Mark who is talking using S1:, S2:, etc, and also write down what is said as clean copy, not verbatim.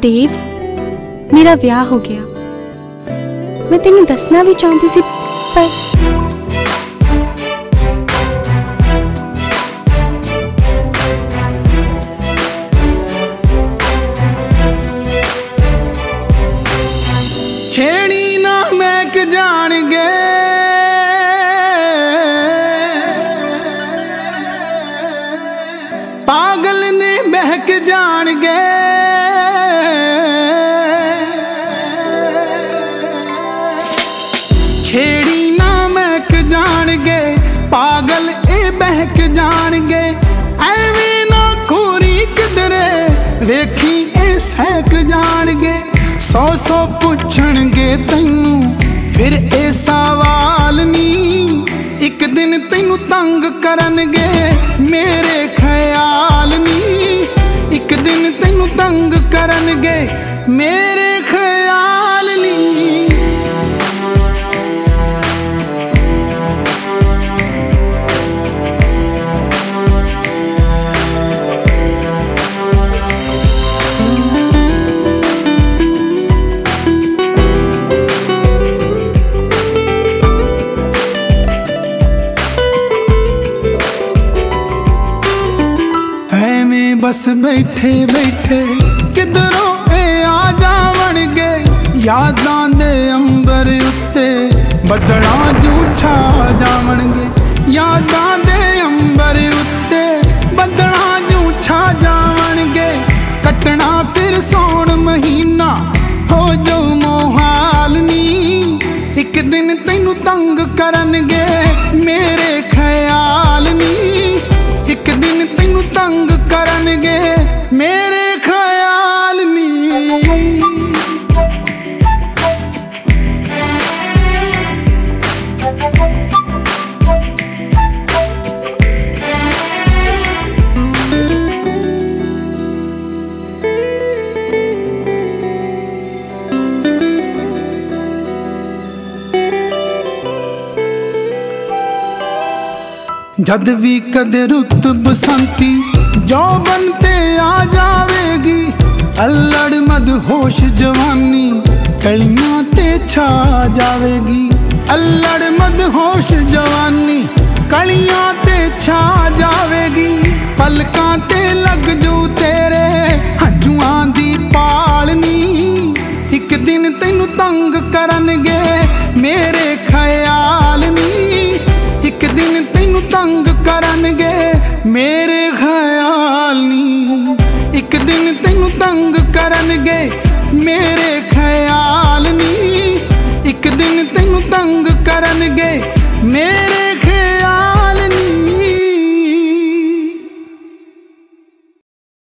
S1: देव, मेरा विआह हो गया। मैं तेनू दसना भी चाहती सी, पर
S2: छेड़ी ना महक जाणगे, पागल ने महक जाणगे। छेड़ी ना महक जाणगे, पागल ए बहक जाणगे। एवें ना खोरी किधरे वेखी ए सहक जाणगे। सौ सौ पुछणगे तैनू फिर ए सवाल नी। एक दिन तैनू तंग करनगे मेरे ख्याल नी। एक दिन तैनू तंग करनगे मेरे ख्याल नी। बस बैठे बैठे किधरों ए आ जावणगे। यादां दे अंबर उत्ते बदलां जू छा जावणगे। यादां दे अंबर उत्ते बदलां जू छा जावणगे। कटना फिर सौण महीना हो जो मोहाल नी। एक दिन तैनू तंग करनगे मेरे ख्याल नी। एक दिन तैनू तंग करनगे मेरे ख्याल नी। जद भी कदे रुत बसंती जो बनते आ जावेगी। अल्लड़ मदहोश जवानी कलियां ते छा जावेगी। अल्लड़ मदहोश जवानी कलियां ते छा जावेगी। पलकां ते लग जू तेरे हंजुआं दी पालनी। एक दिन तैनू तंग करनगे मेरे ख्याल नी। एक दिन तैनू तंग करनगे मेरे ख्याल नी। एक दिन तैनू तंग करनगे मेरे